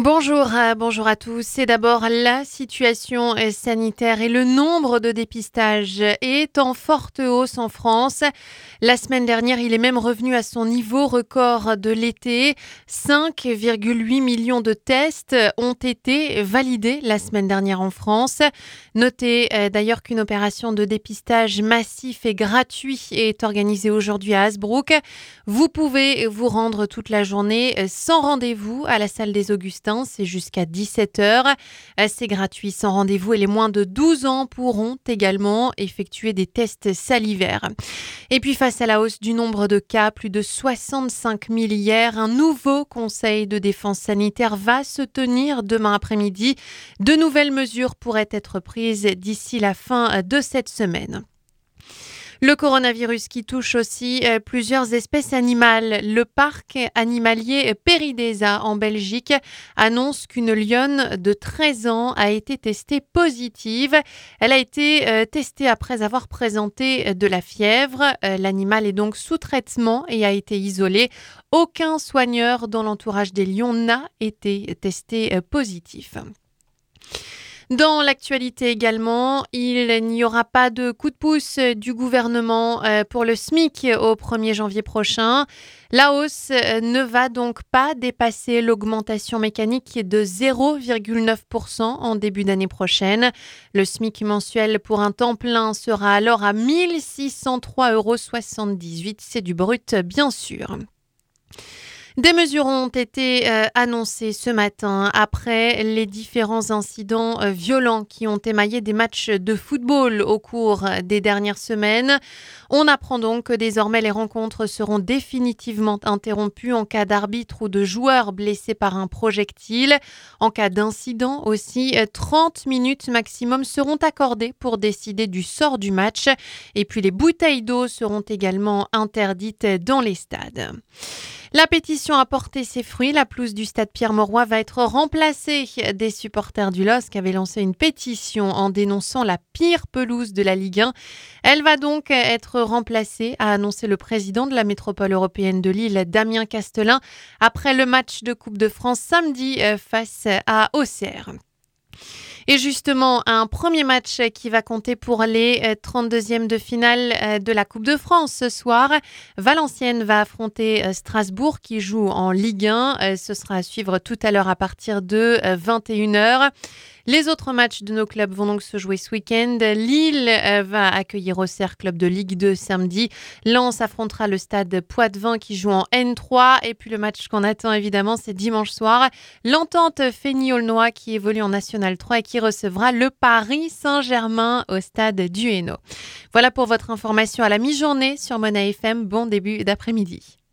Bonjour à tous. C'est d'abord la situation sanitaire et le nombre de dépistages est en forte hausse en France. La semaine dernière, il est même revenu à son niveau record de l'été. 5,8 millions de tests ont été validés la semaine dernière en France. Notez d'ailleurs qu'une opération de dépistage massif et gratuit est organisée aujourd'hui à Hasbrook. Vous pouvez vous rendre toute la journée sans rendez-vous à la salle des Augustins. C'est jusqu'à 17h. C'est gratuit sans rendez-vous et les moins de 12 ans pourront également effectuer des tests salivaires. Et puis face à la hausse du nombre de cas, plus de 65 000 hier, un nouveau conseil de défense sanitaire va se tenir demain après-midi. De nouvelles mesures pourraient être prises d'ici la fin de cette semaine. Le coronavirus qui touche aussi plusieurs espèces animales. Le parc animalier Péridesa en Belgique annonce qu'une lionne de 13 ans a été testée positive. Elle a été testée après avoir présenté de la fièvre. L'animal est donc sous traitement et a été isolé. Aucun soigneur dans l'entourage des lions n'a été testé positif. Dans l'actualité également, il n'y aura pas de coup de pouce du gouvernement pour le SMIC au 1er janvier prochain. La hausse ne va donc pas dépasser l'augmentation mécanique de 0,9% en début d'année prochaine. Le SMIC mensuel pour un temps plein sera alors à 1 603,78 €. C'est du brut, bien sûr. Des mesures ont été annoncées ce matin après les différents incidents violents qui ont émaillé des matchs de football au cours des dernières semaines. On apprend donc que désormais les rencontres seront définitivement interrompues en cas d'arbitre ou de joueur blessé par un projectile. En cas d'incident aussi, 30 minutes maximum seront accordées pour décider du sort du match. Et puis les bouteilles d'eau seront également interdites dans les stades. La pétition a porté ses fruits. La pelouse du stade Pierre-Mauroy va être remplacée. Des supporters du LOSC avaient lancé une pétition en dénonçant la pire pelouse de la Ligue 1. Elle va donc être remplacée, a annoncé le président de la métropole européenne de Lille, Damien Castelin, après le match de Coupe de France samedi face à Auxerre. Et justement, un premier match qui va compter pour les 32e de finale de la Coupe de France ce soir. Valenciennes va affronter Strasbourg qui joue en Ligue 1. Ce sera à suivre tout à l'heure à partir de 21h. Les autres matchs de nos clubs vont donc se jouer ce week-end. Lille va accueillir Auxerre, club de Ligue 2 samedi. Lens affrontera le stade Poitevin qui joue en N3. Et puis le match qu'on attend évidemment, c'est dimanche soir. L'Entente Fény-Aulnois qui évolue en National 3 et qui recevra le Paris Saint-Germain au stade du Hainaut. Voilà pour votre information à la mi-journée sur Mona FM. Bon début d'après-midi.